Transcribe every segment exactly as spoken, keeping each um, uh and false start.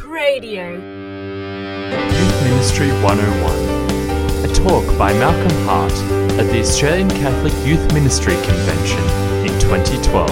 Radio. Youth Ministry one oh one. A talk by Malcolm Hart at the Australian Catholic Youth Ministry Convention in twenty twelve.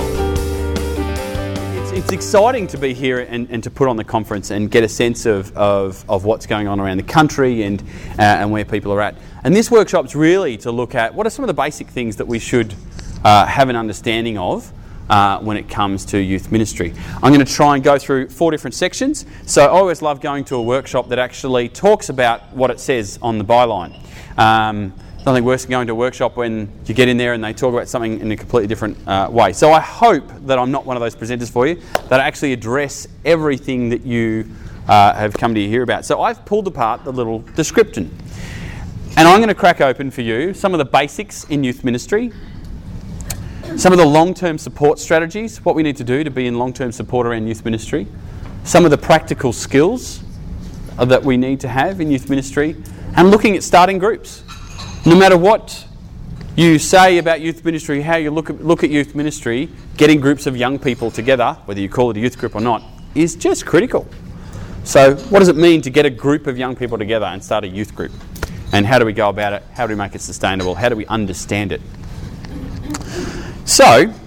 It's, it's exciting to be here and, and to put on the conference and get a sense of, of, of what's going on around the country and, uh, and where people are at. And this workshop's really to look at what are some of the basic things that we should uh, have an understanding of Uh, when it comes to youth ministry. I'm going to try and go through four different sections. So I always love going to a workshop that actually talks about what it says on the byline. Um, nothing worse than going to a workshop when you get in there and they talk about something in a completely different uh, way. So I hope that I'm not one of those presenters for you, that I actually address everything that you uh, have come to hear about. So I've pulled apart the little description. And I'm going to crack open for you some of the basics in youth ministry, some of the long-term support strategies, what we need to do to be in long-term support around youth ministry, some of the practical skills that we need to have in youth ministry, and looking at starting groups. No matter what you say about youth ministry, how you look at, look at youth ministry, getting groups of young people together, whether you call it a youth group or not, is just critical. So what does it mean to get a group of young people together and start a youth group? And how do we go about it? How do we make it sustainable? How do we understand it? So,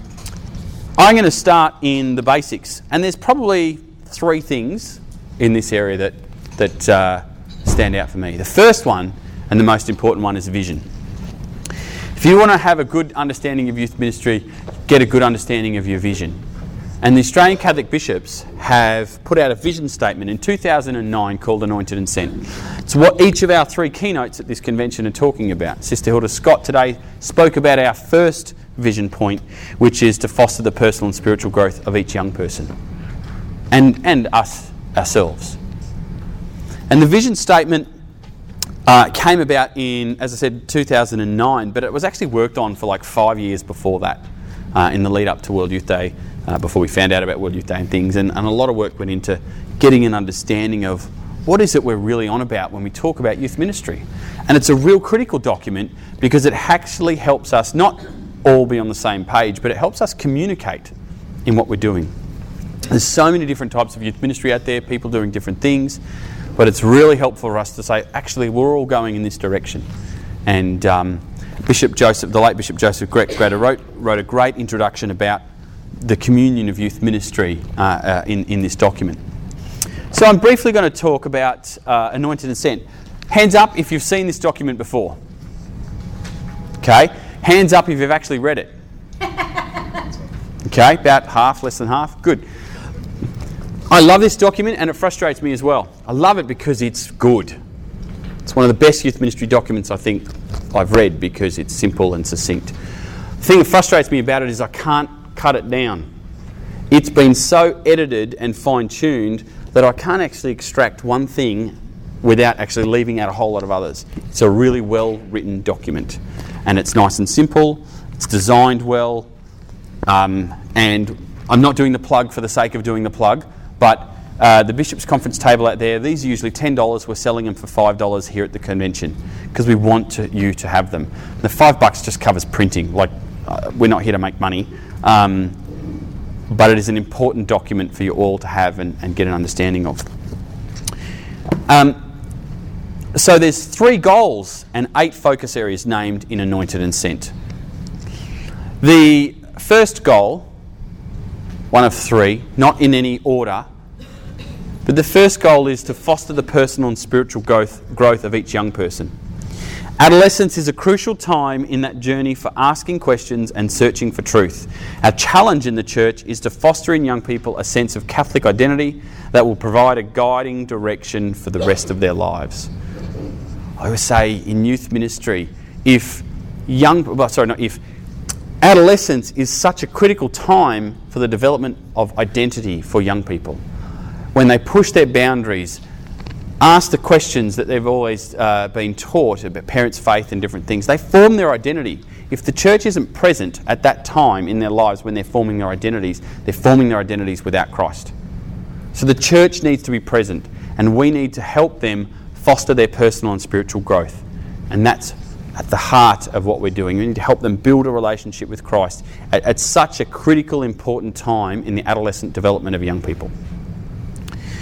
I'm going to start in the basics, and there's probably three things in this area that that uh, stand out for me. The first one, and the most important one, is vision. If you want to have a good understanding of youth ministry, get a good understanding of your vision. And the Australian Catholic Bishops have put out a vision statement in two thousand nine called Anointed and Sent. It's what each of our three keynotes at this convention are talking about. Sister Hilda Scott today spoke about our first vision point, which is to foster the personal and spiritual growth of each young person and and us ourselves. And the vision statement uh, came about in, as I said, two thousand nine, but it was actually worked on for like five years before that, uh, in the lead up to World Youth Day, uh, before we found out about World Youth Day and things, and, and a lot of work went into getting an understanding of what is it we're really on about when we talk about youth ministry. And it's a real critical document because it actually helps us not all be on the same page, but it helps us communicate in what we're doing. There's so many different types of youth ministry out there, people doing different things, but it's really helpful for us to say, actually, we're all going in this direction. And um, Bishop Joseph, the late Bishop Joseph Grater wrote, wrote a great introduction about the communion of youth ministry uh, uh, in, in this document. So I'm briefly going to talk about uh, Anointed and Sent. Hands up if you've seen this document before. Okay. Hands up if you've actually read it. Okay, about half, less than half. Good. I love this document and it frustrates me as well. I love it because it's good. It's one of the best youth ministry documents I think I've read because it's simple and succinct. The thing that frustrates me about it is I can't cut it down. It's been so edited and fine-tuned that I can't actually extract one thing without actually leaving out a whole lot of others. It's a really well-written document. And it's nice and simple, it's designed well, um, and I'm not doing the plug for the sake of doing the plug, but uh, the Bishop's Conference table out there, these are usually ten dollars, we're selling them for five dollars here at the convention, because we want to, you to have them. The five bucks just covers printing, like uh, we're not here to make money, um, but it is an important document for you all to have and, and get an understanding of. Um, So there's three goals and eight focus areas named in Anointed and Sent. The first goal, one of three, not in any order, but the first goal is to foster the personal and spiritual growth, growth of each young person. Adolescence is a crucial time in that journey for asking questions and searching for truth. Our challenge in the church is to foster in young people a sense of Catholic identity that will provide a guiding direction for the rest of their lives. I always say in youth ministry, if young, well, sorry, not if, adolescence is such a critical time for the development of identity for young people. When they push their boundaries, ask the questions that they've always uh, been taught about parents' faith and different things, they form their identity. If the church isn't present at that time in their lives when they're forming their identities, they're forming their identities without Christ. So the church needs to be present, and we need to help them foster their personal and spiritual growth. And that's at the heart of what we're doing. We need to help them build a relationship with Christ at, at such a critical, important time in the adolescent development of young people.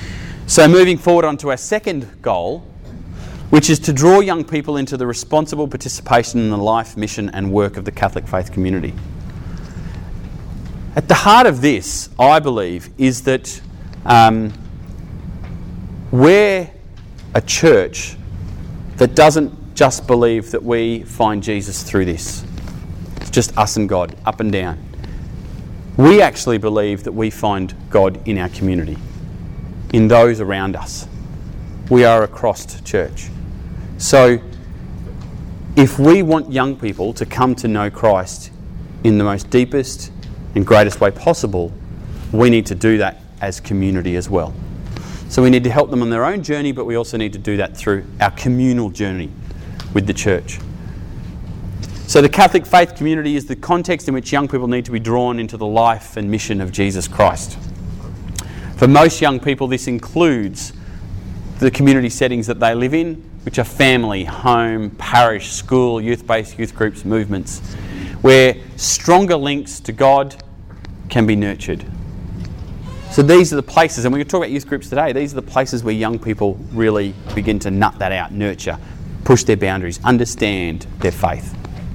So moving forward onto our second goal, which is to draw young people into the responsible participation in the life, mission and work of the Catholic faith community. At the heart of this, I believe, is that um, we're a church that doesn't just believe that we find Jesus through this. It's just us and God, up and down. We actually believe that we find God in our community, in those around us. We are a crossed church. So, if we want young people to come to know Christ in the most deepest and greatest way possible, we need to do that as community as well. So we need to help them on their own journey, but we also need to do that through our communal journey with the church. So the Catholic faith community is the context in which young people need to be drawn into the life and mission of Jesus Christ. For most young people, this includes the community settings that they live in, which are family, home, parish, school, youth-based youth groups, movements, where stronger links to God can be nurtured. So these are the places, and we're going to talk about youth groups today, these are the places where young people really begin to nut that out, nurture, push their boundaries, understand their faith.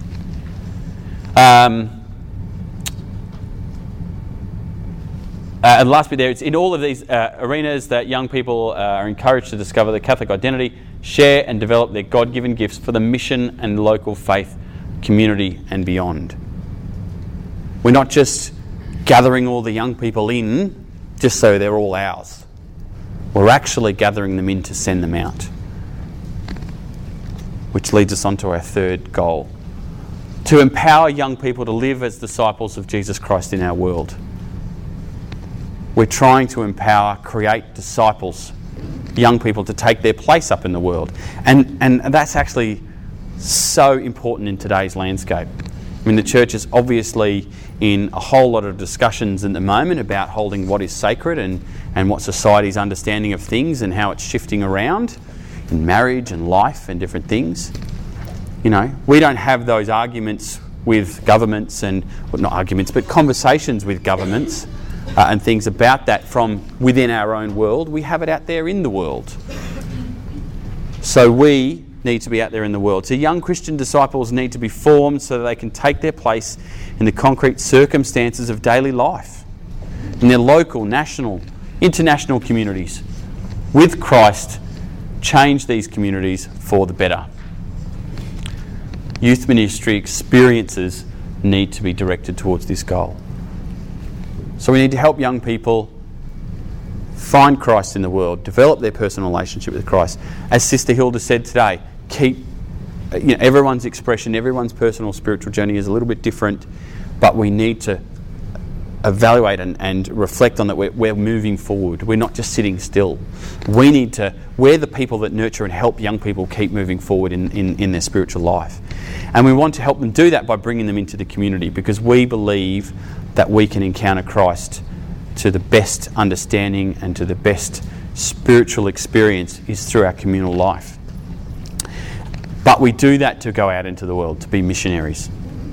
Um, uh, and the last bit there, it's in all of these uh, arenas that young people uh, are encouraged to discover their Catholic identity, share and develop their God-given gifts for the mission and local faith community and beyond. We're not just gathering all the young people in just so they're all ours. We're actually gathering them in to send them out. Which leads us on to our third goal. To empower young people to live as disciples of Jesus Christ in our world. We're trying to empower, create disciples, young people to take their place up in the world. And, and that's actually so important in today's landscape. I mean, the church is obviously in a whole lot of discussions at the moment about holding what is sacred and, and what society's understanding of things and how it's shifting around in marriage and life and different things. You know, we don't have those arguments with governments and, well, not arguments, but conversations with governments uh, and things about that from within our own world. We have it out there in the world. So we need to be out there in the world. So young Christian disciples need to be formed so that they can take their place in the concrete circumstances of daily life, in their local, national, international communities. With Christ, change these communities for the better. Youth ministry experiences need to be directed towards this goal. So we need to help young people find Christ in the world, develop their personal relationship with Christ. As Sister Hilda said today, keep, you know, everyone's expression, everyone's personal spiritual journey is a little bit different, but we need to evaluate and, and reflect on that. We're, we're moving forward. We're not just sitting still. We need to, we're the people that nurture and help young people keep moving forward in, in, in their spiritual life. And we want to help them do that by bringing them into the community, because we believe that we can encounter Christ to the best understanding and to the best spiritual experience is through our communal life. But we do that to go out into the world, to be missionaries.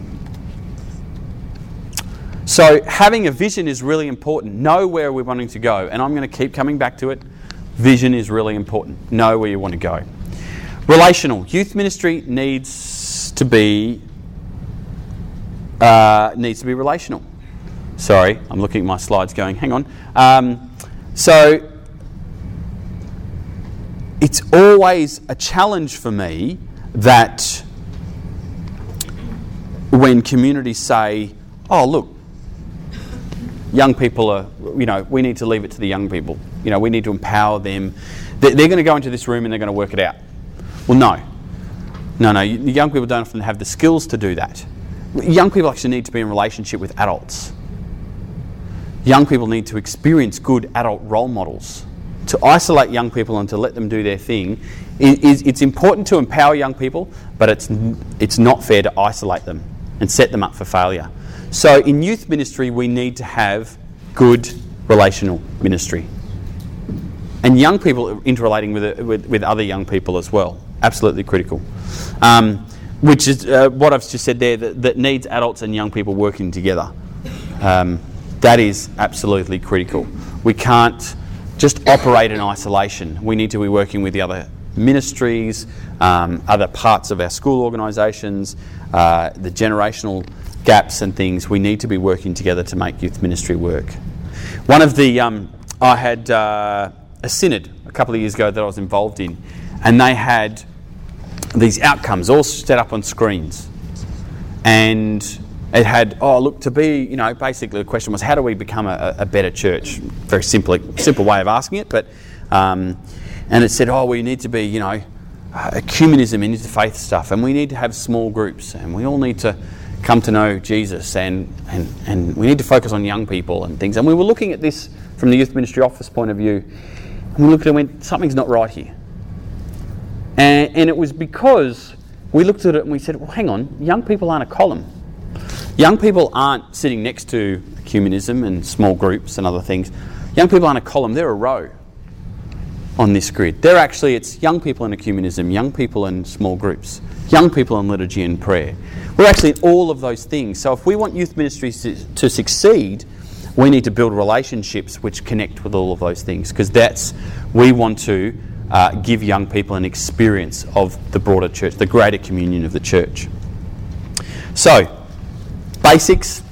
So having a vision is really important. Know where we're wanting to go. And I'm going to keep coming back to it. Vision is really important. Know where you want to go. Relational. Youth ministry needs to be uh, needs to be relational. Sorry, I'm looking at my slides going, hang on. Um, so it's always a challenge for me that when communities say, oh, look, young people are, you know, we need to leave it to the young people. You know, we need to empower them. They're, they're going to go into this room and they're going to work it out. Well, no. No, no, the young people don't often have the skills to do that. Young people actually need to be in relationship with adults. Young people need to experience good adult role models. To isolate young people and to let them do their thing, is, it's important to empower young people, but it's it's not fair to isolate them and set them up for failure. So in youth ministry, we need to have good relational ministry. And young people interrelating with, with, with other young people as well. Absolutely critical. Um, which is uh, what I've just said there, that, that needs adults and young people working together. Um, that is absolutely critical. We can't just operate in isolation. We need to be working with the other ministries, um, other parts of our school organisations, uh, the generational gaps and things. We need to be working together to make youth ministry work. One of the, um, I had uh, a synod a couple of years ago that I was involved in, and they had these outcomes all set up on screens. And it had, oh, look, to be, you know, basically the question was, how do we become a, a better church? Very simply, simple way of asking it, but, um, and it said, oh, we need to be, you know, uh, ecumenism into faith stuff, and we need to have small groups, and we all need to come to know Jesus, and, and, and we need to focus on young people and things. And we were looking at this from the youth ministry office point of view, and we looked at it and went, something's not right here. And, and it was because we looked at it and we said, well, hang on, young people aren't a column. Young people aren't sitting next to ecumenism and small groups and other things. Young people aren't a column, they're a row on this grid. They're actually, it's young people in ecumenism, young people in small groups, young people in liturgy and prayer. We're actually in all of those things. So if we want youth ministries to, to succeed, we need to build relationships which connect with all of those things, because that's, we want to uh, give young people an experience of the broader church, the greater communion of the church. So, basics: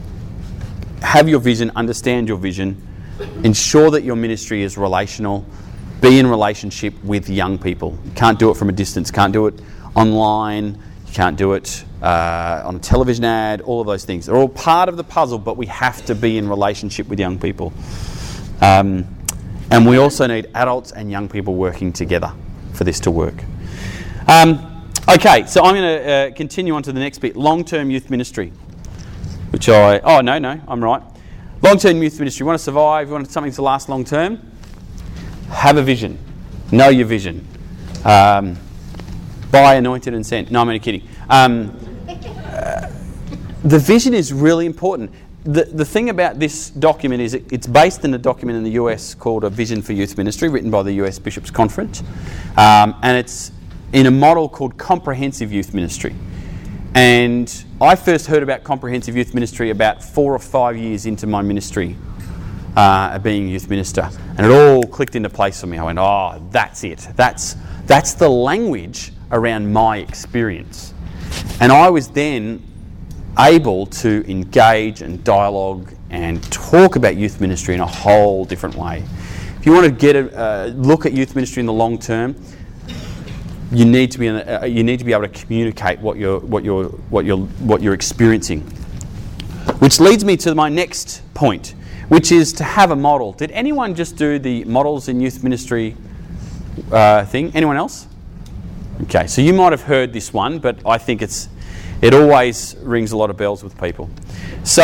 have your vision, understand your vision, ensure that your ministry is relational, be in relationship with young people. You can't do it from a distance, can't do it online, you can't do it uh, on a television ad, all of those things. They're all part of the puzzle, but we have to be in relationship with young people. Um, and we also need adults and young people working together for this to work. Um, okay, so I'm going to uh, continue on to the next bit, long-term youth ministry. Which I, oh no, no, I'm right. Long-term youth ministry. You want to survive, you want something to last long-term? Have a vision. Know your vision. Um, buy, anointed and sent. No, I'm only kidding. Um, uh, the vision is really important. The, the thing about this document is it, it's based in a document in the U S called A Vision for Youth Ministry, written by the U S Bishops' Conference. Um, and it's in a model called Comprehensive Youth Ministry. And I first heard about Comprehensive Youth Ministry about four or five years into my ministry uh, being a youth minister. And it all clicked into place for me. I went, oh, that's it. That's, that's the language around my experience. And I was then able to engage and dialogue and talk about youth ministry in a whole different way. If you want to get a uh, look at youth ministry in the long term, You need to be in a, uh, you need to be able to communicate what you're what you're what you're what you're experiencing. Which leads me to my next point, which is to have a model. Did anyone just do the models in youth ministry uh, thing? Anyone else? Okay, so you might have heard this one, but I think it's it always rings a lot of bells with people. So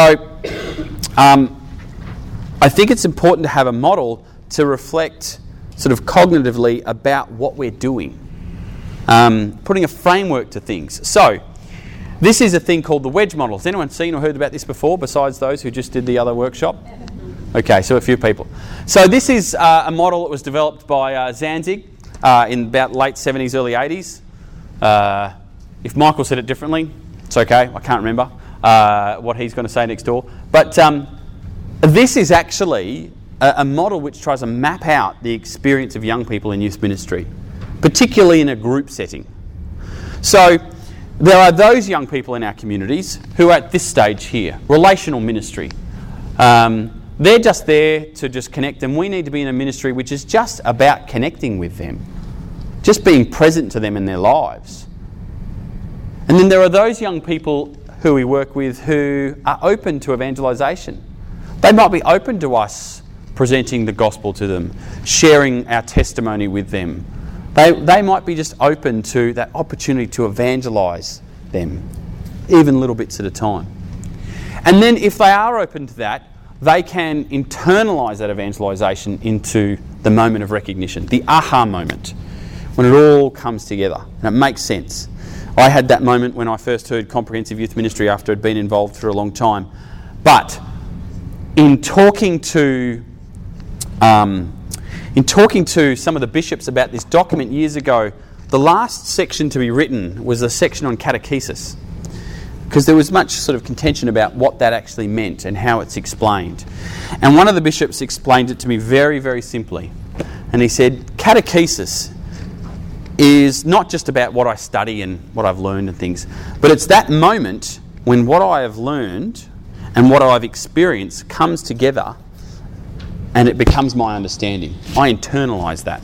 um, I think it's important to have a model to reflect sort of cognitively about what we're doing. Um, putting a framework to things. So, this is a thing called the wedge model. Has anyone seen or heard about this before, besides those who just did the other workshop? Okay, so a few people. So this is uh, a model that was developed by uh, Zanzig uh, in about late seventies, early eighties. Uh, if Michael said it differently, it's okay. I can't remember uh, what he's going to say next door. But um, this is actually a, a model which tries to map out the experience of young people in youth ministry, particularly in a group setting. So there are those young people in our communities who are at this stage here, relational ministry. Um, they're just there to just connect, and we need to be in a ministry which is just about connecting with them, just being present to them in their lives. And then there are those young people who we work with who are open to evangelisation. They might be open to us presenting the gospel to them, sharing our testimony with them. They, they might be just open to that opportunity to evangelise them, even little bits at a time. And then if they are open to that, they can internalise that evangelisation into the moment of recognition, the aha moment, when it all comes together and it makes sense. I had that moment when I first heard Comprehensive Youth Ministry after I'd been involved for a long time. But in talking to... Um, In talking to some of the bishops about this document years ago, the last section to be written was a section on catechesis. because there was much sort of contention about what that actually meant and how it's explained. And one of the bishops explained it to me very, very simply. And he said, catechesis is not just about what I study and what I've learned and things, but it's that moment when what I have learned and what I've experienced comes together and it becomes my understanding. I internalise that.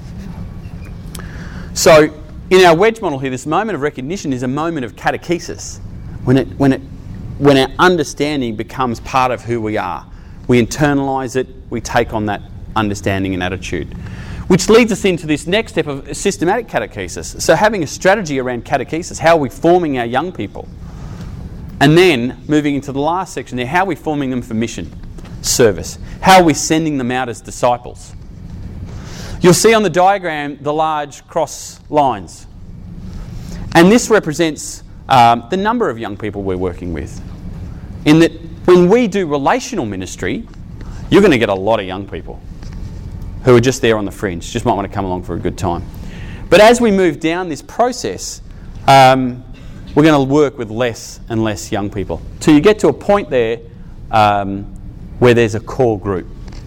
So in our wedge model here, this moment of recognition is a moment of catechesis. When it, when it, when our understanding becomes part of who we are, we internalise it, we take on that understanding and attitude. Which leads us into this next step of systematic catechesis. So having a strategy around catechesis, how are we forming our young people? And then moving into the last section there, how are we forming them for mission, service? How are we sending them out as disciples? You'll see on the diagram the large cross lines. And this represents um, the number of young people we're working with. In that when we do relational ministry, you're going to get a lot of young people who are just there on the fringe, just might want to come along for a good time. But as we move down this process, um, we're going to work with less and less young people till you get to a point there um, where there's a core group.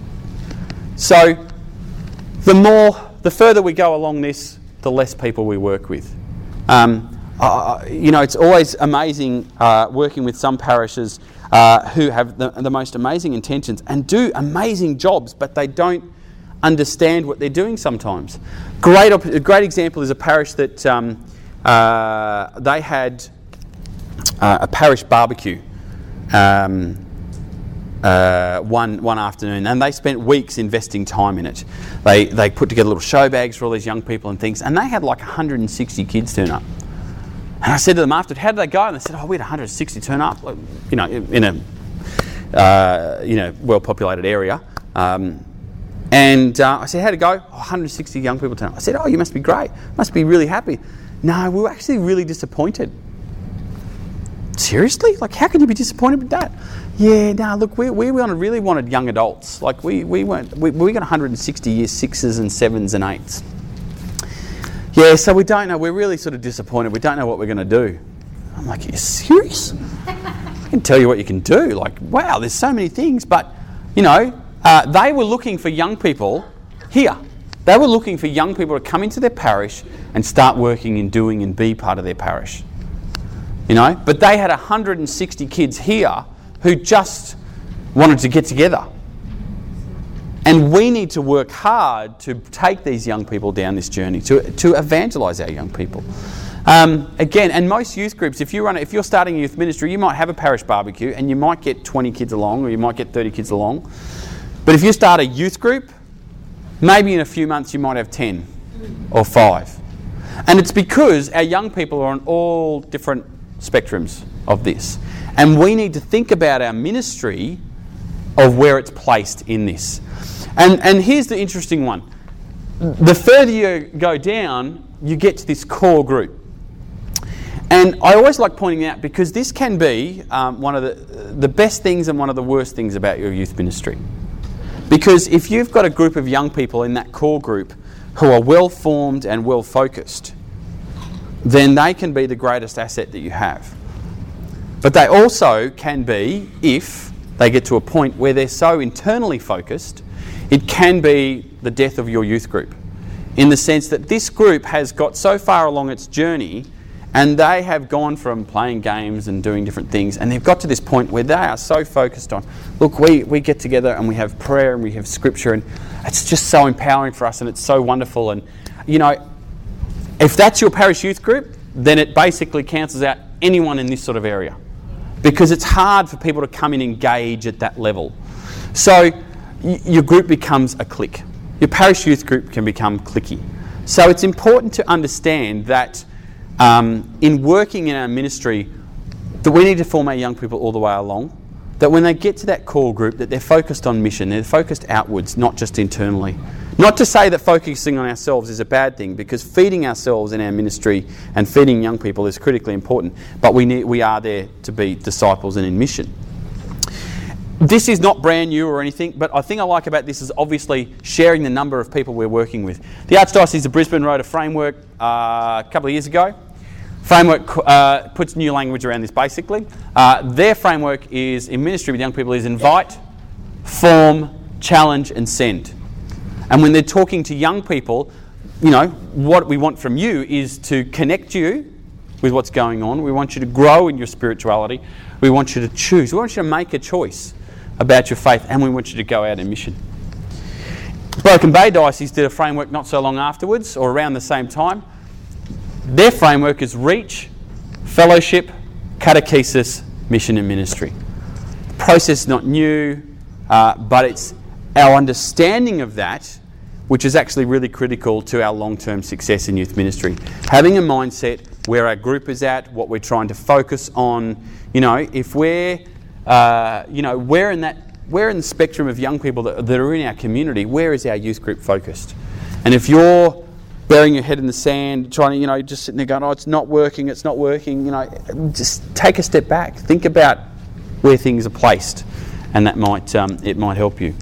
So the more, the further we go along this, the less people we work with. Um, uh, you know, it's always amazing uh, working with some parishes uh, who have the, the most amazing intentions and do amazing jobs, but they don't understand what they're doing sometimes. Great, op- a great example is a parish that um, uh, they had uh, a parish barbecue um, uh, one one afternoon, and they spent weeks investing time in it. They they put together little show bags for all these young people and things, and they had like one hundred sixty kids turn up. And I said to them after, how did they go? And they said, oh, we had one hundred sixty turn up, like, you know, in a uh, you know well-populated area. Um, And uh, I said, how'd it go? Oh, one hundred sixty young people turn up. I said, oh, you must be great. Must be really happy. No, we were actually really disappointed. Seriously? Like, how can you be disappointed with that? Yeah, no, look, we we wanted, really wanted young adults. Like, we we weren't, we, we got one hundred sixty year sixes and sevens and eights. Yeah, so we don't know. We're really sort of disappointed. We don't know what we're going to do. I'm like, are you serious? I can tell you what you can do. Like, wow, there's so many things. But, you know, Uh, they were looking for young people here. They were looking for young people to come into their parish and start working and doing and be part of their parish. You know, but they had one hundred sixty kids here who just wanted to get together. And we need to work hard to take these young people down this journey, to to evangelise our young people. Um, again, and most youth groups, if you run, if you're starting a youth ministry, you might have a parish barbecue and you might get twenty kids along, or you might get thirty kids along. But if you start a youth group, maybe in a few months you might have ten or five. And it's because our young people are on all different spectrums of this. And we need to think about our ministry of where it's placed in this. And, and here's the interesting one. The further you go down, you get to this core group. And I always like pointing out, because this can be um, one of the, the best things and one of the worst things about your youth ministry. Because if you've got a group of young people in that core group who are well-formed and well-focused, then they can be the greatest asset that you have. But they also can be, if they get to a point where they're so internally focused, it can be the death of your youth group. In the sense that this group has got so far along its journey, and they have gone from playing games and doing different things, and they've got to this point where they are so focused on, look, we, we get together and we have prayer and we have scripture, and it's just so empowering for us and it's so wonderful. And, you know, if that's your parish youth group, then it basically cancels out anyone in this sort of area. Because it's hard for people to come and engage at that level. So y- your group becomes a clique. Your parish youth group can become cliquey. So it's important to understand that Um, in working in our ministry, that we need to form our young people all the way along, that when they get to that core group, that they're focused on mission, they're focused outwards, not just internally. Not to say that focusing on ourselves is a bad thing, because feeding ourselves in our ministry and feeding young people is critically important, but we need, we are there to be disciples and in mission. This is not brand new or anything, but I think I like about this is obviously sharing the number of people we're working with. The Archdiocese of Brisbane wrote a framework uh, a couple of years ago Framework uh, puts new language around this basically. Uh, their framework is, in ministry with young people, is invite, form, challenge and send. And when they're talking to young people, you know, what we want from you is to connect you with what's going on. We want you to grow in your spirituality. We want you to choose. We want you to make a choice about your faith, and we want you to go out on mission. Broken Bay Diocese did a framework not so long afterwards, or around the same time. Their framework is reach, fellowship, catechesis, mission and ministry. The process is not new, uh, but it's our understanding of that which is actually really critical to our long-term success in youth ministry. Having a mindset where our group is at, what we're trying to focus on. You know, if we're, uh, you know, we're in that, we're in the spectrum of young people that, that are in our community. Where is our youth group focused? And if you're burying your head in the sand, trying to, you know, just sitting there going, oh, it's not working, it's not working, you know, just take a step back. Think about where things are placed, and that might, um, it might help you.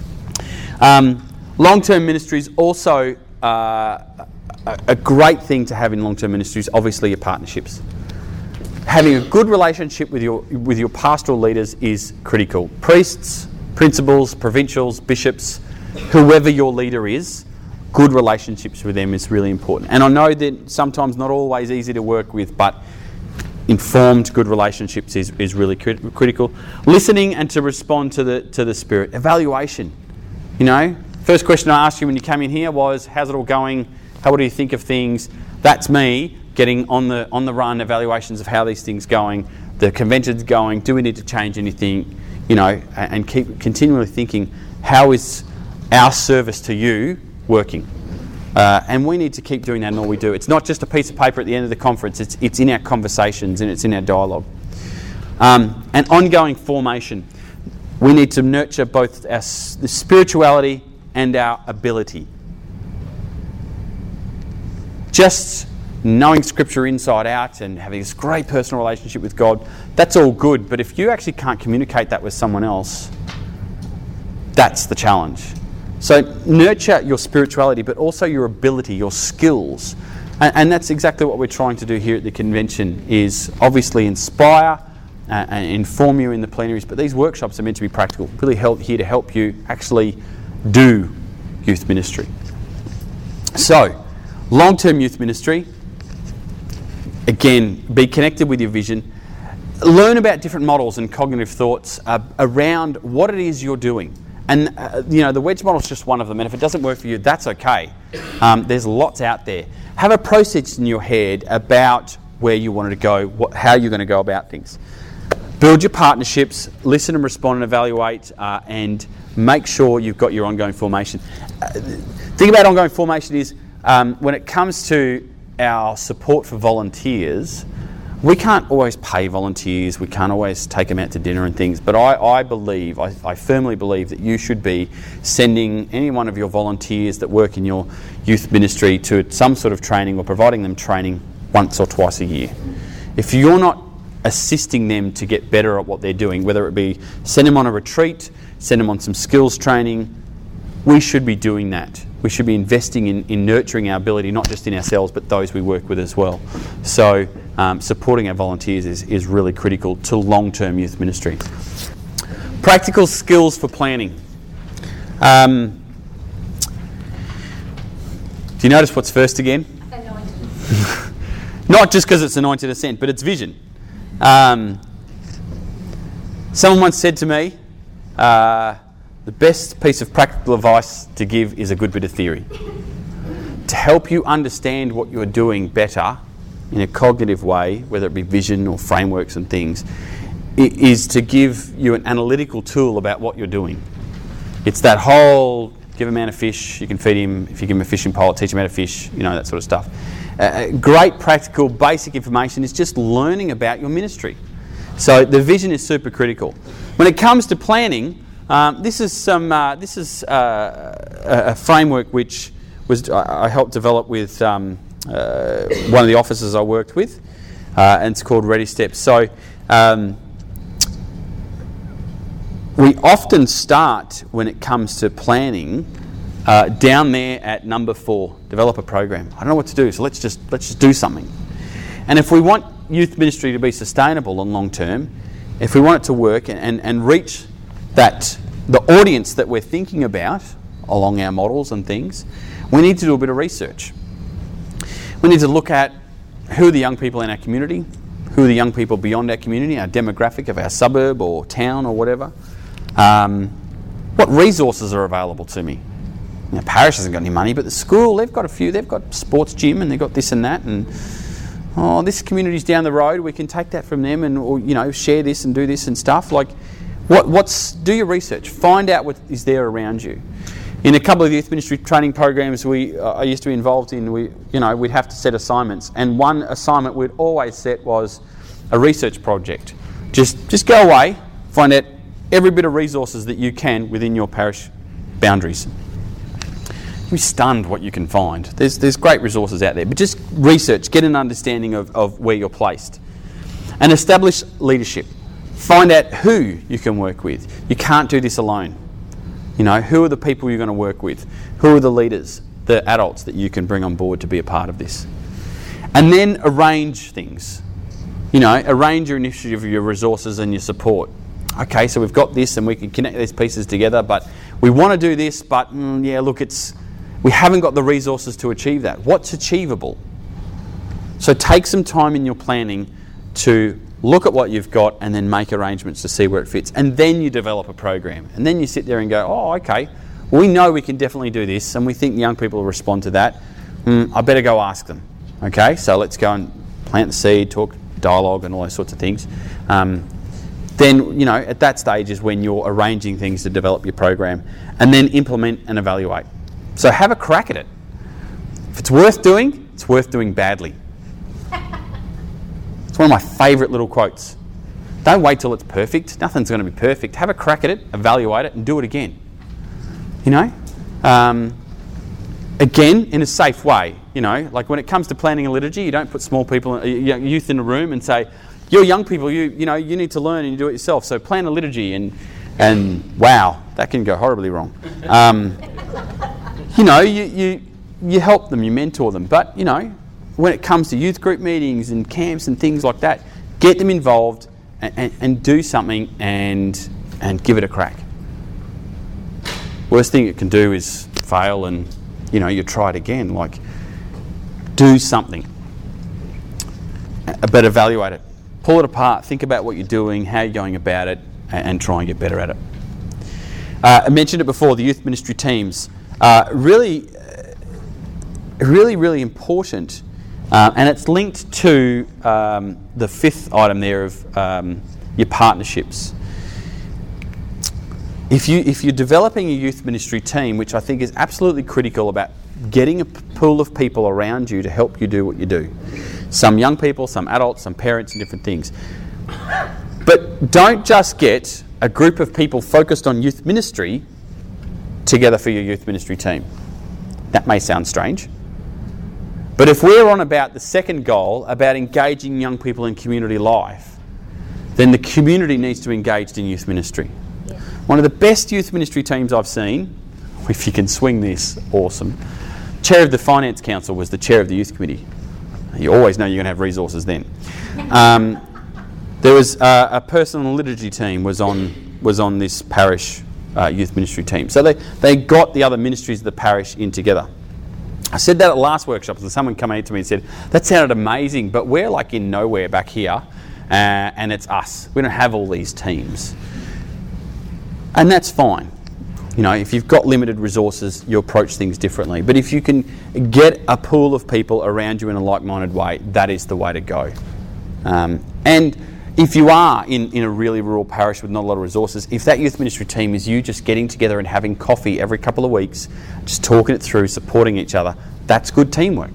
Um, long-term ministries also, uh, a, a great thing to have in long-term ministries, obviously, your partnerships. Having a good relationship with your with your pastoral leaders is critical. Priests, principals, provincials, bishops, whoever your leader is, good relationships with them is really important. And I know that sometimes not always easy to work with, but informed, good relationships is, is really crit- critical. Listening and to respond to the to the Spirit. Evaluation. You know, first question I asked you when you came in here was, how's it all going? How, what do you think of things? That's me getting on the on the run evaluations of how these things going, the convention's going, do we need to change anything? You know, and keep continually thinking, how is our service to you working? Uh, and we need to keep doing that in all we do. It's not just a piece of paper at the end of the conference, it's it's in our conversations and it's in our dialogue. Um, and ongoing formation. We need to nurture both our the spirituality and our ability. Just knowing Scripture inside out and having this great personal relationship with God, that's all good. But if you actually can't communicate that with someone else, that's the challenge. So nurture your spirituality, but also your ability, your skills. And, and that's exactly what we're trying to do here at the convention, is obviously inspire uh, and inform you in the plenaries. But these workshops are meant to be practical, really help, here to help you actually do youth ministry. So, long-term youth ministry, again, be connected with your vision. Learn about different models and cognitive thoughts uh, around what it is you're doing. And, uh, you know, the wedge model is just one of them. And if it doesn't work for you, that's okay. Um, there's lots out there. Have a process in your head about where you wanted to go, what, how you're going to go about things. Build your partnerships, listen and respond and evaluate, uh, and make sure you've got your ongoing formation. Uh, the thing about ongoing formation is, um, when it comes to our support for volunteers, we can't always pay volunteers, we can't always take them out to dinner and things, but I, I believe, I, I firmly believe that you should be sending any one of your volunteers that work in your youth ministry to some sort of training, or providing them training once or twice a year. If you're not assisting them to get better at what they're doing, whether it be send them on a retreat, send them on some skills training, we should be doing that. We should be investing in, in nurturing our ability, not just in ourselves, but those we work with as well. So um, supporting our volunteers is, is really critical to long-term youth ministry. Practical skills for planning. Um, do you notice what's first again? Anointed. Not just because it's anointed ascent, but it's vision. Um, someone once said to me, uh, the best piece of practical advice to give is a good bit of theory. To help you understand what you're doing better in a cognitive way, whether it be vision or frameworks and things, it is to give you an analytical tool about what you're doing. It's that whole, give a man a fish, you can feed him, if you give him a fishing pole, teach him how to fish, you know, that sort of stuff. Uh, great practical basic information is just learning about your ministry. So the vision is super critical. When it comes to planning, um, this is some uh, this is uh, a, a framework which was I, I helped develop with um, uh, one of the officers I worked with, uh, and it's called Ready Steps. So um, we often start, when it comes to planning, Uh, down there at number four, develop a program. I don't know what to do, so let's just let's just do something. And if we want youth ministry to be sustainable and long term, if we want it to work and, and, and reach that the audience that we're thinking about along our models and things, we need to do a bit of research. We need to look at who are the young people in our community, who are the young people beyond our community, our demographic of our suburb or town or whatever. Um, what resources are available to me? You know, parish hasn't got any money, but the school, they've got a few. They've got sports gym and they've got this and that. And oh, this community's down the road. We can take that from them and, or, you know, share this and do this and stuff. Like, what, what's do your research. Find out what is there around you. In a couple of youth ministry training programs we uh, I used to be involved in, we you know we'd have to set assignments, and one assignment we'd always set was a research project. Just just go away, find out every bit of resources that you can within your parish boundaries. You'll be stunned what you can find. There's there's great resources out there, but just research, get an understanding of, of where you're placed, and establish leadership. Find out who you can work with. You can't do this alone. You know, who are the people you're going to work with? Who are the leaders, the adults that you can bring on board to be a part of this? And then arrange things. You know, arrange your initiative, your resources and your support. Okay, so we've got this and we can connect these pieces together, but we want to do this, but mm, yeah, look, it's we haven't got the resources to achieve that. What's achievable? So take some time in your planning to look at what you've got and then make arrangements to see where it fits. And then you develop a program. And then you sit there and go, oh, okay, we know we can definitely do this and we think young people will respond to that. Mm, I better go ask them. Okay, so let's go and plant the seed, talk dialogue and all those sorts of things. Um, then, you know, at that stage is when you're arranging things to develop your program and then implement and evaluate. So have a crack at it. If it's worth doing, it's worth doing badly. It's one of my favourite little quotes. Don't wait till it's perfect. Nothing's going to be perfect. Have a crack at it, evaluate it, and do it again. You know? Um, again, in a safe way. You know, like when it comes to planning a liturgy, you don't put small people, youth in a room and say, you're young people, you you know, you need to learn and you do it yourself. So plan a liturgy and, and wow, that can go horribly wrong. Um, you know, you, you, you help them, you mentor them. But, you know, when it comes to youth group meetings and camps and things like that, get them involved and, and, and do something and and give it a crack. Worst thing it can do is fail and, you know, you try it again. Like, do something. But evaluate it. Pull it apart. Think about what you're doing, how you're going about it, and, and try and get better at it. Uh, I mentioned it before, the youth ministry teams. Uh, really, really, really important. Uh, and it's linked to um, the fifth item there of um, your partnerships. If, you, if you're developing a youth ministry team, which I think is absolutely critical about getting a p- pool of people around you to help you do what you do. Some young people, some adults, some parents and different things. But don't just get a group of people focused on youth ministry together for your youth ministry team. That may sound strange. But if we're on about the second goal, about engaging young people in community life, then the community needs to be engaged in youth ministry. Yeah. One of the best youth ministry teams I've seen, if you can swing this, awesome. Chair of the Finance Council was the chair of the youth committee. You always know you're going to have resources then. Um, there was uh, a personal liturgy team was on was on this parish uh, youth ministry team. So they, they got the other ministries of the parish in together. I said that at last workshop, and someone came out to me and said, that sounded amazing, but we're like in nowhere back here, uh, and it's us. We don't have all these teams. And that's fine. You know, if you've got limited resources, you approach things differently. But if you can get a pool of people around you in a like-minded way, that is the way to go. Um, and if you are in, in a really rural parish with not a lot of resources, if that youth ministry team is you just getting together and having coffee every couple of weeks, just talking it through, supporting each other, that's good teamwork.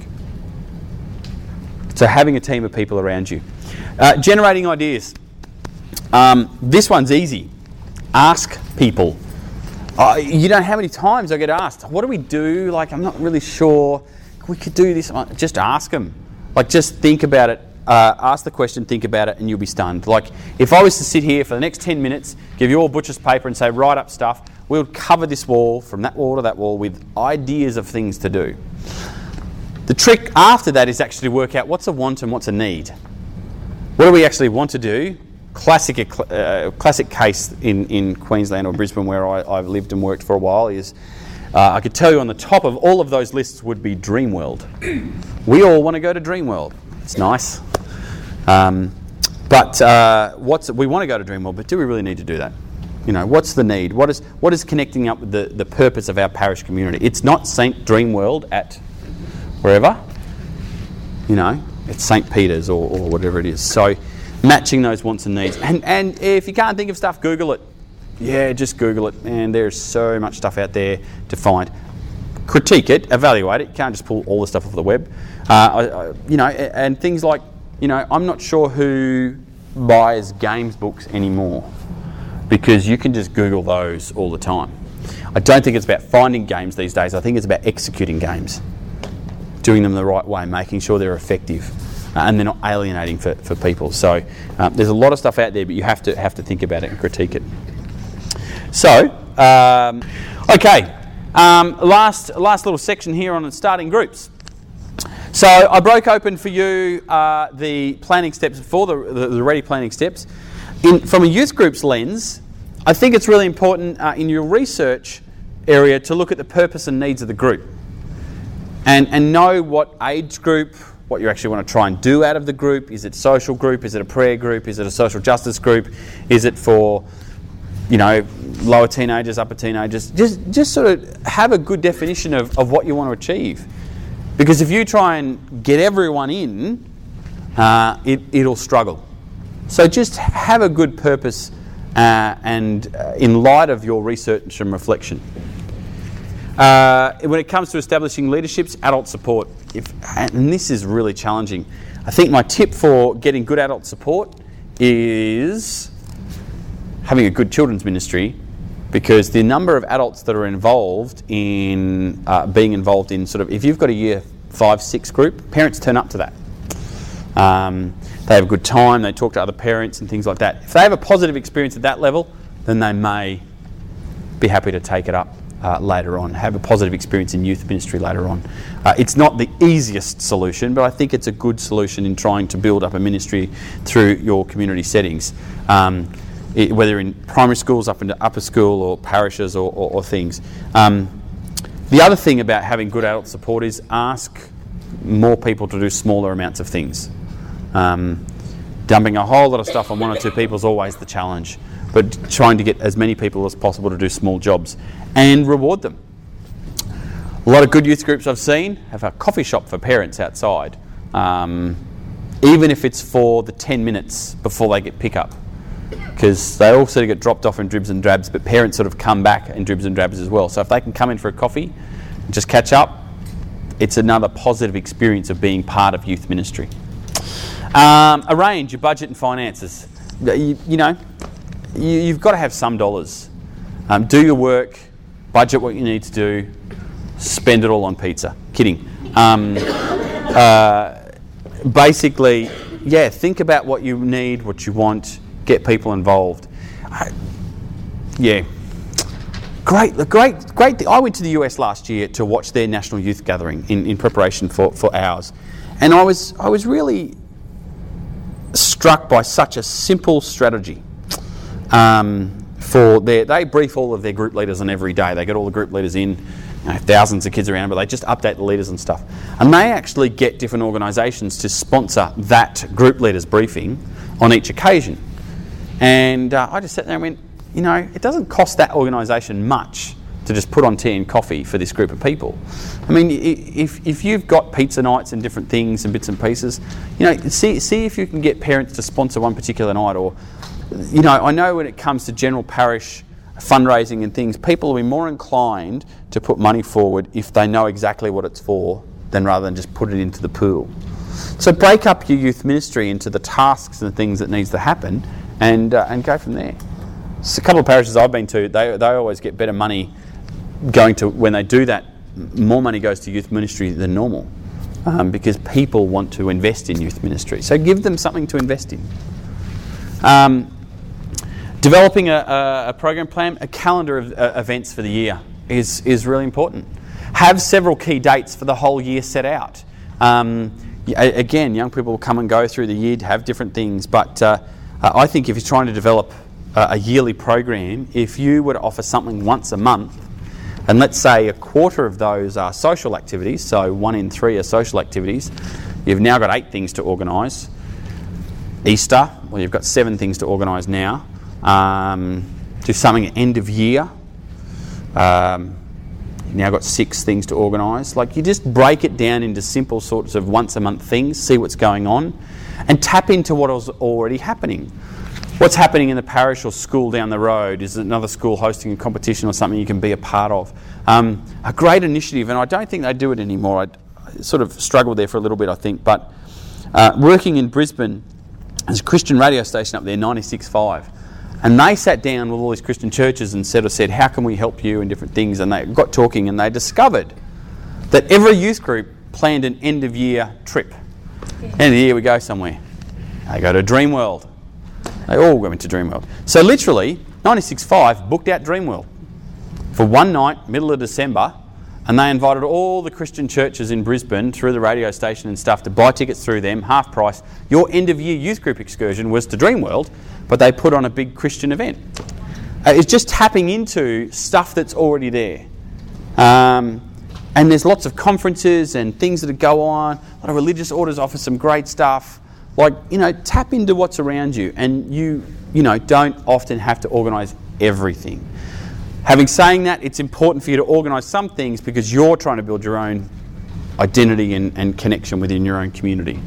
So having a team of people around you. Uh, generating ideas. Um, this one's easy. Ask people. Uh, you know how many times I get asked, what do we do? Like, I'm not really sure. We could do this. Just ask them. Like, just think about it. Uh, ask the question, think about it, and you'll be stunned. Like, if I was to sit here for the next ten minutes, give you all butcher's paper and say, write up stuff, we would cover this wall from that wall to that wall with ideas of things to do. The trick after that is actually to work out what's a want and what's a need. What do we actually want to do? Classic, uh, classic case in, in Queensland or Brisbane, where I, I've lived and worked for a while, is uh, I could tell you on the top of all of those lists would be Dreamworld. We all want to go to Dreamworld. It's nice. Um, but uh, what's we want to go to Dreamworld, but do we really need to do that? You know, what's the need? What is what is connecting up with the, the purpose of our parish community? It's not Saint Dreamworld at wherever. You know, it's Saint Peter's or, or whatever it is. So matching those wants and needs. And and if you can't think of stuff, Google it. Yeah, just Google it. And there's so much stuff out there to find. Critique it, evaluate it. You can't just pull all the stuff off the web. Uh, I, I, you know, and things like, you know, I'm not sure who buys games books anymore, because you can just Google those all the time. I don't think it's about finding games these days. I think it's about executing games, doing them the right way, making sure they're effective, uh, and they're not alienating for, for people. So uh, there's a lot of stuff out there, but you have to have to think about it and critique it. So, um, okay, um, last last little section here on starting groups. So I broke open for you uh, the planning steps for the, the, the ready planning steps. In, from a youth group's lens, I think it's really important uh, in your research area to look at the purpose and needs of the group, and, and know what age group, what you actually want to try and do out of the group. Is it a social group? Is it a prayer group? Is it a social justice group? Is it for, you know, lower teenagers, upper teenagers? Just just sort of have a good definition of, of what you want to achieve. Because if you try and get everyone in, uh, it, it'll struggle. So just have a good purpose uh, and uh, in light of your research and reflection. Uh, when it comes to establishing leaderships, adult support. If, and this is really challenging. I think my tip for getting good adult support is having a good children's ministry, because the number of adults that are involved in uh, being involved in sort of, if you've got a year five, six group, parents turn up to that. Um, they have a good time, they talk to other parents and things like that. If they have a positive experience at that level, then they may be happy to take it up uh, later on, have a positive experience in youth ministry later on. Uh, it's not the easiest solution, but I think it's a good solution in trying to build up a ministry through your community settings. Um, It, whether in primary schools, up into upper school, or parishes, or, or, or things. Um, the other thing about having good adult support is ask more people to do smaller amounts of things. Um, dumping a whole lot of stuff on one or two people is always the challenge, but trying to get as many people as possible to do small jobs and reward them. A lot of good youth groups I've seen have a coffee shop for parents outside, um, even if it's for the ten minutes before they get pick up. Because they all sort of get dropped off in dribs and drabs, but parents sort of come back in dribs and drabs as well. So if they can come in for a coffee and just catch up, it's another positive experience of being part of youth ministry. Um, arrange your budget and finances. You, you know, you, you've got to have some dollars. Um, do your work, budget what you need to do, spend it all on pizza. Kidding. Um, uh, basically, yeah, think about what you need, what you want. Get people involved. I, yeah, great, great, great. I went to the U S last year to watch their national youth gathering in, in preparation for, for ours, and I was I was really struck by such a simple strategy. Um, for their, they brief all of their group leaders on every day. They get all the group leaders in, you know, thousands of kids around, but they just update the leaders and stuff. And they actually get different organisations to sponsor that group leaders briefing on each occasion. And uh, I just sat there and went, you know, it doesn't cost that organisation much to just put on tea and coffee for this group of people. I mean, if if you've got pizza nights and different things and bits and pieces, you know, see see if you can get parents to sponsor one particular night. Or, you know, I know when it comes to general parish fundraising and things, people will be more inclined to put money forward if they know exactly what it's for, than rather than just put it into the pool. So break up your youth ministry into the tasks and the things that needs to happen, and uh, and go from there. So a couple of parishes I've been to, they they always get better money going to, when they do that, more money goes to youth ministry than normal, um, because people want to invest in youth ministry. So give them something to invest in. Um, developing a, a, a program plan, a calendar of uh, events for the year is is really important. Have several key dates for the whole year set out. Um, again, young people will come and go through the year, have different things, but uh, I think if you're trying to develop a yearly program, if you were to offer something once a month, and let's say a quarter of those are social activities, so one in three are social activities, you've now got eight things to organise. Easter, well, you've got seven things to organise now. Um, do something at end of year. Um, you've now got six things to organise. Like, you just break it down into simple sorts of once a month things, see what's going on, and tap into what is already happening. What's happening in the parish or school down the road? Is another school hosting a competition or something you can be a part of? Um, a great initiative, and I don't think they do it anymore. I, I sort of struggled there for a little bit, I think. But uh, working in Brisbane, there's a Christian radio station up there, ninety-six point five. And they sat down with all these Christian churches and said, said, how can we help you in different things? And they got talking and they discovered that every youth group planned an end-of-year trip. Yeah. End of the year we go somewhere. They go to Dreamworld. They all went to Dreamworld. So literally, ninety-six point five booked out Dreamworld for one night, middle of December, and they invited all the Christian churches in Brisbane through the radio station and stuff to buy tickets through them, half price. Your end-of-year youth group excursion was to Dreamworld, but they put on a big Christian event. Uh, it's just tapping into stuff that's already there. Um, and there's lots of conferences and things that go on. A lot of religious orders offer some great stuff. Like, you know, tap into what's around you, and you, you know, don't often have to organise everything. Having saying that, it's important for you to organise some things because you're trying to build your own identity and, and connection within your own community.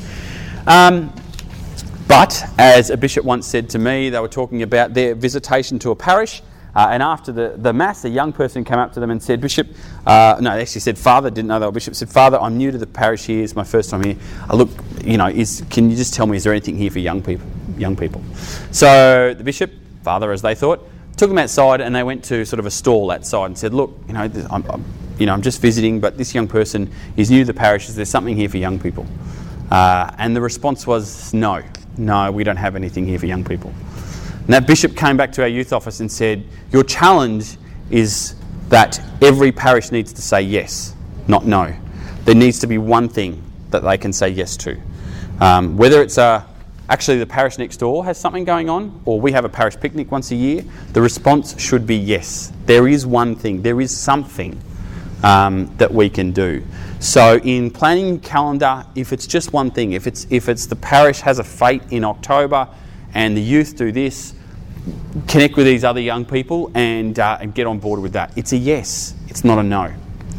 Um, but, as a bishop once said to me, they were talking about their visitation to a parish, uh, and after the, the Mass, a young person came up to them and said, Bishop, uh, no, they actually said Father, didn't know they were Bishop, said, Father, I'm new to the parish here, it's my first time here. I look, you know, is, can you just tell me, is there anything here for young people? Young people. So the Bishop, Father as they thought, took them outside and they went to sort of a stall outside and said, look, you know, I'm, I'm, you know, I'm just visiting, but this young person is new to the parish, is there something here for young people? Uh, and the response was, no, no, we don't have anything here for young people. And that bishop came back to our youth office and said, your challenge is that every parish needs to say yes, not no. There needs to be one thing that they can say yes to. Um, whether it's a, actually the parish next door has something going on, or we have a parish picnic once a year, the response should be yes. There is one thing, there is something um, that we can do. So in planning your calendar, if it's just one thing, if it's if it's the parish has a fete in October and the youth do this, connect with these other young people and, uh, and get on board with that. It's a yes, it's not a no.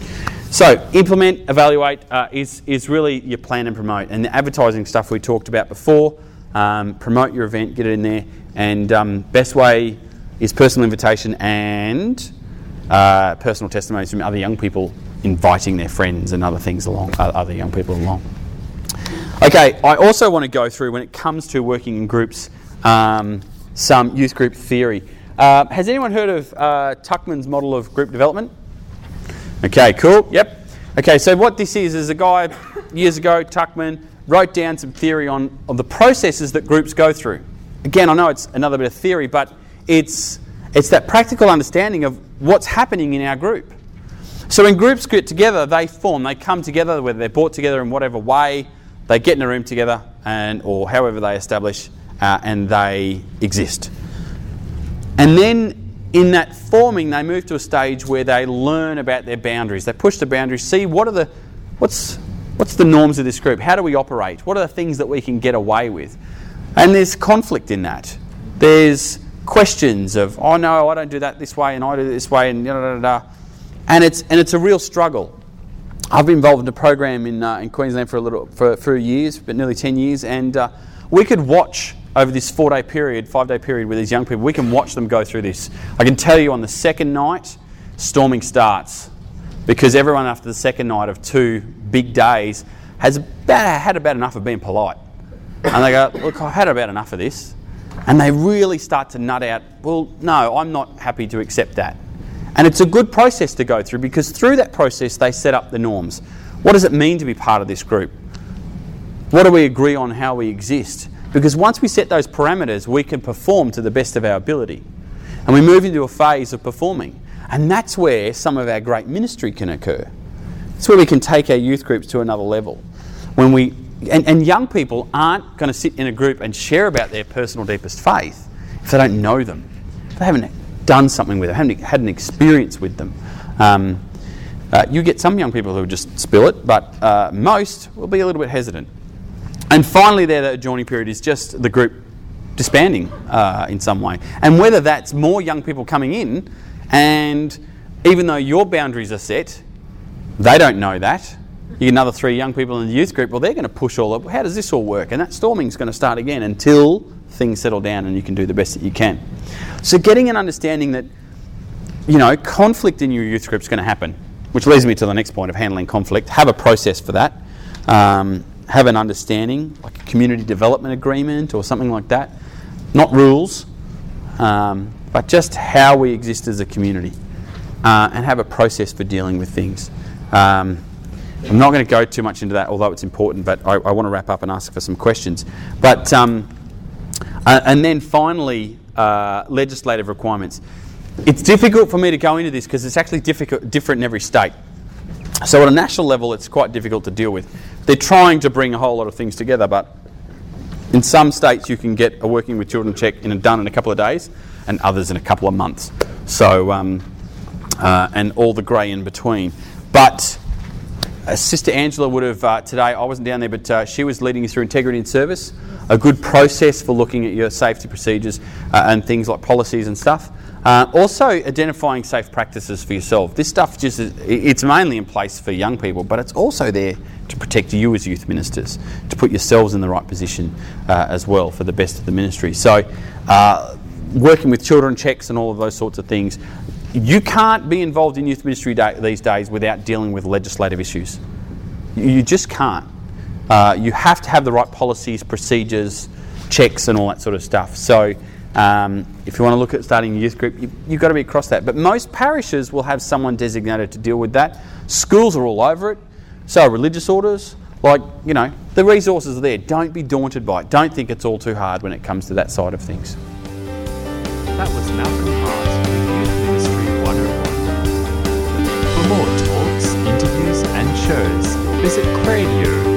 So implement, evaluate uh, is, is really your plan and promote. And the advertising stuff we talked about before, um, promote your event, get it in there. And um, best way is personal invitation and uh, personal testimonies from other young people inviting their friends and other things along, uh, other young people along. Okay, I also want to go through, when it comes to working in groups, um, some youth group theory. Uh, has anyone heard of uh, Tuckman's model of group development? Okay, cool, yep. Okay, so what this is, is a guy years ago, Tuckman, wrote down some theory on, on the processes that groups go through. Again, I know it's another bit of theory, but it's, it's that practical understanding of what's happening in our group. So when groups get together, they form, they come together, whether they're brought together in whatever way, they get in a room together, and or however they establish, uh, and they exist. And then in that forming, they move to a stage where they learn about their boundaries. They push the boundaries, see what are the, what's, what's the norms of this group? How do we operate? What are the things that we can get away with? And there's conflict in that. There's questions of, oh no, I don't do that this way, and I do it this way, and da da da da. And it's and it's a real struggle. I've been involved in a program in uh, in Queensland for a little for for years, but nearly ten years, and uh, we could watch over this four-day period, five-day period with these young people. We can watch them go through this. I can tell you, on the second night, storming starts because everyone after the second night of two big days has about, had about enough of being polite, and they go, "Look, I've had about enough of this," and they really start to nut out. Well, no, I'm not happy to accept that. And it's a good process to go through because through that process they set up the norms. What does it mean to be part of this group? What do we agree on how we exist? Because once we set those parameters, we can perform to the best of our ability. And we move into a phase of performing. And that's where some of our great ministry can occur. It's where we can take our youth groups to another level. When we and, and young people aren't going to sit in a group and share about their personal deepest faith if they don't know them. If they haven't done something with them, haven't had an experience with them. Um, uh, you get some young people who just spill it, but uh, most will be a little bit hesitant. And finally there, the adjoining period is just the group disbanding uh, in some way. And whether that's more young people coming in, and even though your boundaries are set, they don't know that. You get another three young people in the youth group, well, they're going to push all up. How does this all work? And that storming's going to start again until things settle down and you can do the best that you can. So getting an understanding that, you know, conflict in your youth group is going to happen, which leads me to the next point of handling conflict. Have a process for that. Um, have an understanding, like a community development agreement or something like that. Not rules, um, but just how we exist as a community. Uh, and have a process for dealing with things. Um, I'm not going to go too much into that, although it's important, but I, I want to wrap up and ask for some questions. But um, uh, and then finally, uh, legislative requirements. It's difficult for me to go into this because it's actually difficult, different in every state. So at a national level, it's quite difficult to deal with. They're trying to bring a whole lot of things together, but in some states you can get a working with children check in, done in a couple of days, and others in a couple of months. So, um, uh, and all the grey in between. But uh, Sister Angela would have uh, today, I wasn't down there, but uh, she was leading you through integrity in service, a good process for looking at your safety procedures uh, and things like policies and stuff. Uh, also identifying safe practices for yourself. This stuff just is, it's mainly in place for young people, but it's also there to protect you as youth ministers, to put yourselves in the right position uh, as well for the best of the ministry. So uh, working with children checks and all of those sorts of things. You can't be involved in youth ministry day, these days without dealing with legislative issues. You, you just can't. Uh, you have to have the right policies, procedures, checks and all that sort of stuff. So Um, if you want to look at starting a youth group, you, you've got to be across that. But most parishes will have someone designated to deal with that. Schools are all over it. So are religious orders. Like, you know, the resources are there. Don't be daunted by it. Don't think it's all too hard when it comes to that side of things. That was Malcolm Hart with Youth Ministry one oh one. For more talks, interviews and shows, visit cradio